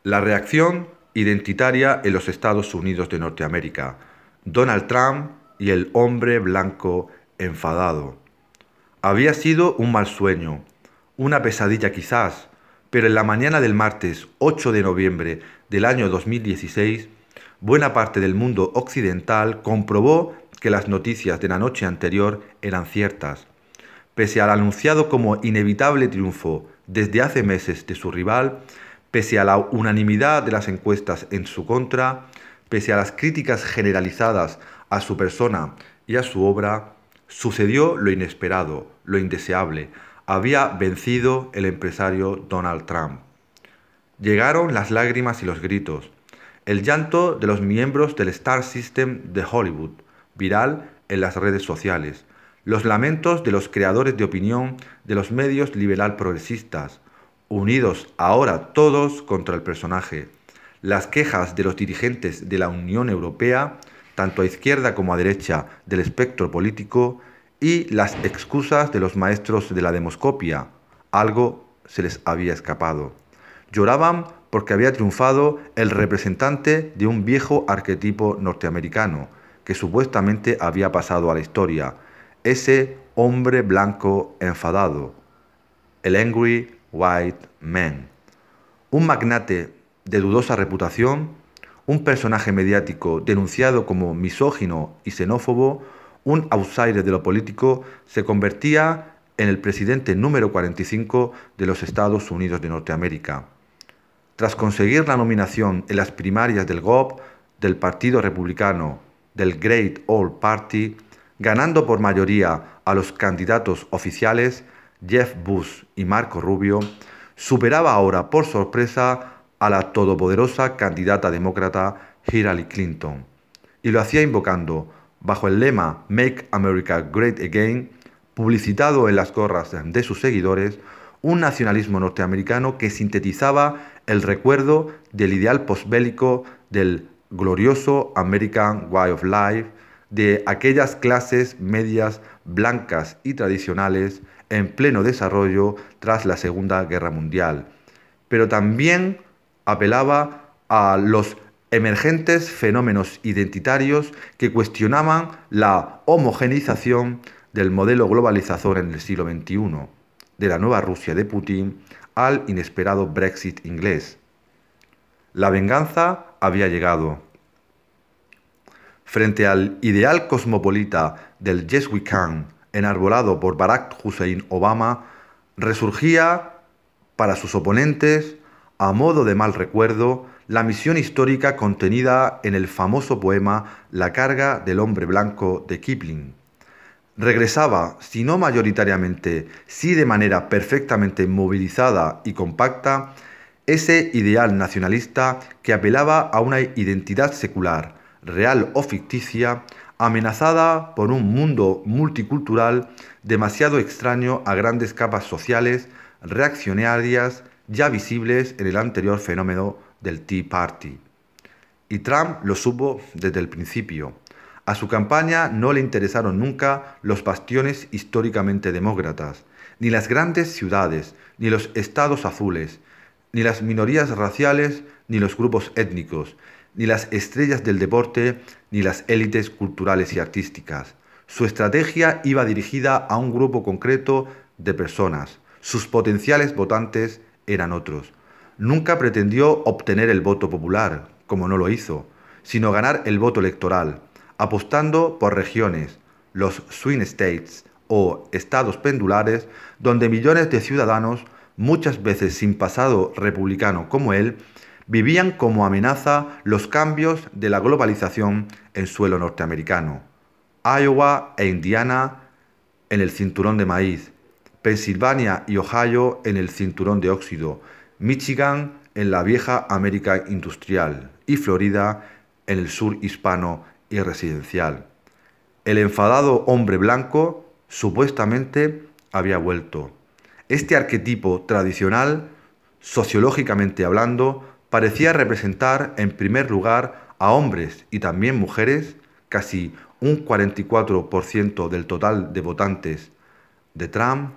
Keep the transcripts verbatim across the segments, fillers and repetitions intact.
La reacción identitaria en los Estados Unidos de Norteamérica. Donald Trump y el hombre blanco enfadado. Había sido un mal sueño, una pesadilla quizás, pero en la mañana del martes ocho de noviembre del año dos mil dieciséis, buena parte del mundo occidental comprobó que las noticias de la noche anterior eran ciertas. Pese al anunciado como inevitable triunfo desde hace meses de su rival, pese a la unanimidad de las encuestas en su contra, pese a las críticas generalizadas a su persona y a su obra, sucedió lo inesperado, lo indeseable. Había vencido el empresario Donald Trump. Llegaron las lágrimas y los gritos, el llanto de los miembros del Star System de Hollywood, viral en las redes sociales, los lamentos de los creadores de opinión de los medios liberal progresistas, unidos ahora todos contra el personaje, las quejas de los dirigentes de la Unión Europea, tanto a izquierda como a derecha del espectro político, y las excusas de los maestros de la demoscopia. Algo se les había escapado. Lloraban porque había triunfado el representante de un viejo arquetipo norteamericano que supuestamente había pasado a la historia, ese hombre blanco enfadado, el Angry White Man. Un magnate de dudosa reputación, un personaje mediático denunciado como misógino y xenófobo, un outsider de lo político, se convertía en el presidente número cuarenta y cinco de los Estados Unidos de Norteamérica. Tras conseguir la nominación en las primarias del G O P, del Partido Republicano, del Great All Party, ganando por mayoría a los candidatos oficiales, Jeb Bush y Marco Rubio, superaba ahora por sorpresa a la todopoderosa candidata demócrata Hillary Clinton. Y lo hacía invocando, bajo el lema Make America Great Again, publicitado en las gorras de sus seguidores, un nacionalismo norteamericano que sintetizaba el recuerdo del ideal posbélico del glorioso American Way of Life, de aquellas clases medias blancas y tradicionales en pleno desarrollo tras la Segunda Guerra Mundial. Pero también apelaba a los emergentes fenómenos identitarios que cuestionaban la homogeneización del modelo globalizador en el siglo veintiuno, de la nueva Rusia de Putin al inesperado Brexit inglés. La venganza había llegado. Frente al ideal cosmopolita del Yes We Can, enarbolado por Barack Hussein Obama, resurgía para sus oponentes, a modo de mal recuerdo, la misión histórica contenida en el famoso poema La carga del hombre blanco de Kipling. Regresaba, si no mayoritariamente, sí de manera perfectamente movilizada y compacta, ese ideal nacionalista que apelaba a una identidad secular, real o ficticia, amenazada por un mundo multicultural demasiado extraño a grandes capas sociales reaccionarias ya visibles en el anterior fenómeno del Tea Party. Y Trump lo supo desde el principio. A su campaña no le interesaron nunca los bastiones históricamente demócratas, ni las grandes ciudades, ni los estados azules, ni las minorías raciales, ni los grupos étnicos, ni las estrellas del deporte, ni las élites culturales y artísticas. Su estrategia iba dirigida a un grupo concreto de personas. Sus potenciales votantes eran otros. Nunca pretendió obtener el voto popular, como no lo hizo, sino ganar el voto electoral, apostando por regiones, los swing states o estados pendulares, donde millones de ciudadanos, muchas veces sin pasado republicano como él, vivían como amenaza los cambios de la globalización en suelo norteamericano. Iowa e Indiana en el cinturón de maíz, Pensilvania y Ohio en el cinturón de óxido, Michigan en la vieja América industrial y Florida en el sur hispano y residencial. El enfadado hombre blanco supuestamente había vuelto. Este arquetipo tradicional, sociológicamente hablando, parecía representar en primer lugar a hombres y también mujeres, casi un cuarenta y cuatro por ciento del total de votantes de Trump,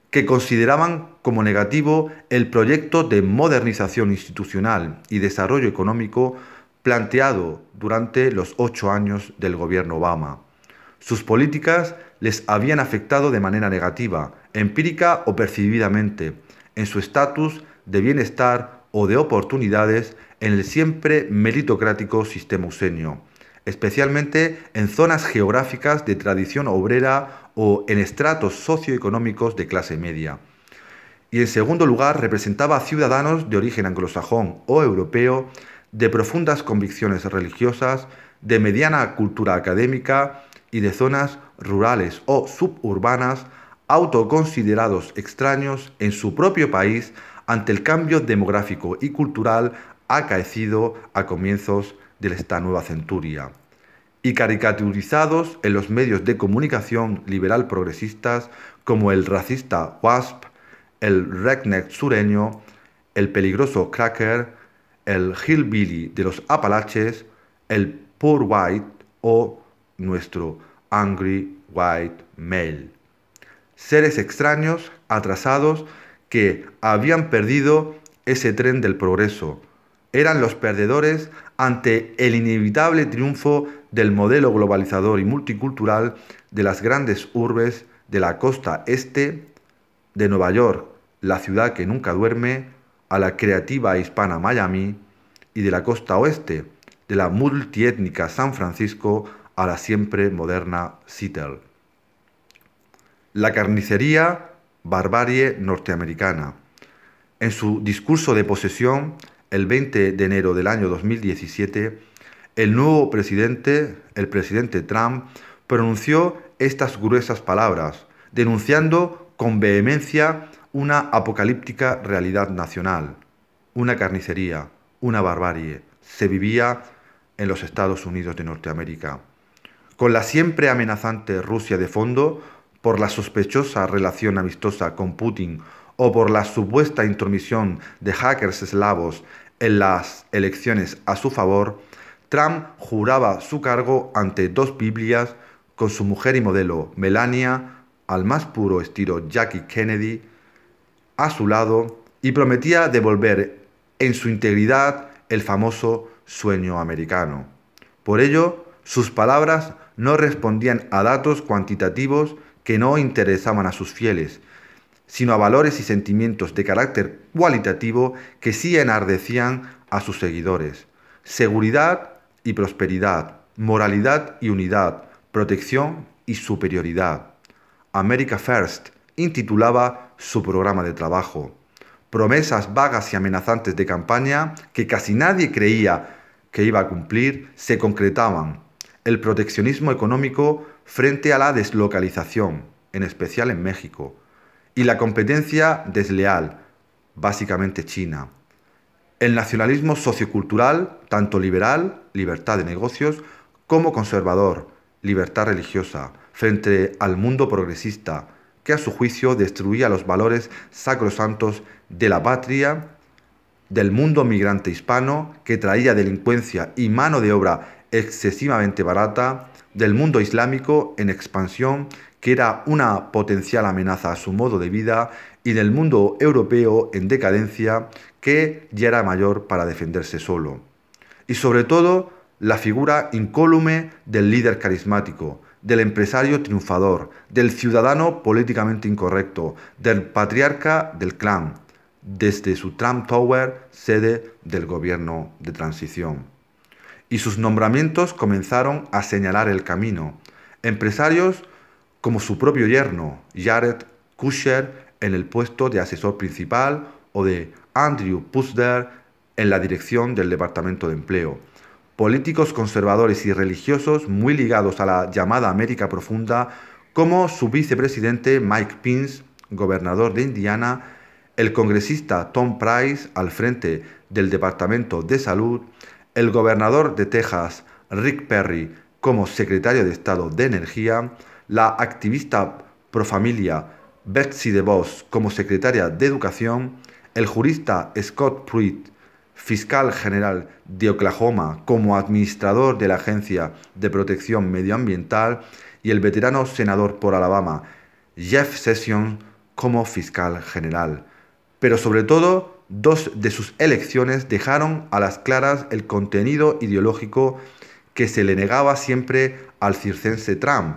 que consideraban como negativo el proyecto de modernización institucional y desarrollo económico planteado durante los ocho años del gobierno Obama. Sus políticas les habían afectado de manera negativa, empírica o percibidamente, en su estatus de bienestar o de oportunidades en el siempre meritocrático sistema usenio, especialmente en zonas geográficas de tradición obrera o en estratos socioeconómicos de clase media. Y en segundo lugar, representaba a ciudadanos de origen anglosajón o europeo, de profundas convicciones religiosas, de mediana cultura académica y de zonas rurales o suburbanas, autoconsiderados extraños en su propio país ante el cambio demográfico y cultural acaecido a comienzos de esta nueva centuria, y caricaturizados en los medios de comunicación liberal progresistas como el racista WASP, el redneck sureño, el peligroso cracker, el hillbilly de los Apalaches, el poor white o nuestro angry white male. Seres extraños, atrasados, que habían perdido ese tren del progreso. Eran los perdedores ante el inevitable triunfo del modelo globalizador y multicultural de las grandes urbes de la costa este, de Nueva York, la ciudad que nunca duerme, a la creativa hispana Miami, y de la costa oeste, de la multiétnica San Francisco a la siempre moderna Seattle. La carnicería, barbarie norteamericana. En su discurso de posesión, el veinte de enero del año dos mil diecisiete, el nuevo presidente, el presidente Trump, pronunció estas gruesas palabras, denunciando con vehemencia una apocalíptica realidad nacional, una carnicería, una barbarie, se vivía en los Estados Unidos de Norteamérica. Con la siempre amenazante Rusia de fondo, por la sospechosa relación amistosa con Putin o por la supuesta intromisión de hackers eslavos en las elecciones a su favor, Trump juraba su cargo ante dos Biblias con su mujer y modelo, Melania, al más puro estilo Jackie Kennedy, a su lado, y prometía devolver en su integridad el famoso sueño americano. Por ello, sus palabras no respondían a datos cuantitativos que no interesaban a sus fieles, sino a valores y sentimientos de carácter cualitativo que sí enardecían a sus seguidores. Seguridad y prosperidad, moralidad y unidad, protección y superioridad. America First intitulaba su programa de trabajo. Promesas vagas y amenazantes de campaña que casi nadie creía que iba a cumplir se concretaban. El proteccionismo económico frente a la deslocalización, en especial en México, y la competencia desleal, básicamente China. El nacionalismo sociocultural, tanto liberal, libertad de negocios, como conservador, libertad religiosa, frente al mundo progresista, que a su juicio destruía los valores sacrosantos de la patria, del mundo migrante hispano, que traía delincuencia y mano de obra excesivamente barata, del mundo islámico en expansión, que era una potencial amenaza a su modo de vida, y del mundo europeo en decadencia, que ya era mayor para defenderse solo. Y sobre todo, la figura incólume del líder carismático, del empresario triunfador, del ciudadano políticamente incorrecto, del patriarca del clan, desde su Trump Tower, sede del gobierno de transición. Y sus nombramientos comenzaron a señalar el camino. Empresarios como su propio yerno, Jared Kushner, en el puesto de asesor principal, o de Andrew Puzder en la dirección del Departamento de Empleo. Políticos conservadores y religiosos muy ligados a la llamada América Profunda, como su vicepresidente Mike Pence, gobernador de Indiana, el congresista Tom Price al frente del Departamento de Salud, el gobernador de Texas Rick Perry como secretario de Estado de Energía, la activista profamilia Betsy DeVos como secretaria de Educación, el jurista Scott Pruitt, fiscal general de Oklahoma como administrador de la Agencia de Protección Medioambiental, y el veterano senador por Alabama Jeff Sessions como fiscal general. Pero sobre todo, dos de sus elecciones dejaron a las claras el contenido ideológico que se le negaba siempre al circense Trump.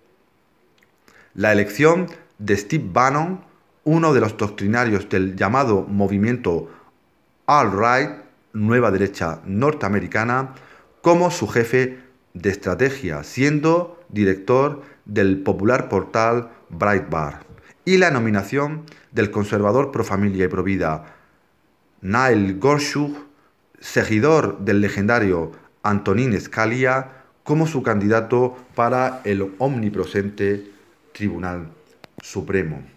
La elección de Steve Bannon, uno de los doctrinarios del llamado movimiento alt-right, nueva derecha norteamericana, como su jefe de estrategia, siendo director del popular portal Breitbart, y la nominación del conservador pro familia y pro vida Neil Gorsuch, seguidor del legendario Antonin Scalia, como su candidato para el omnipresente Tribunal Supremo.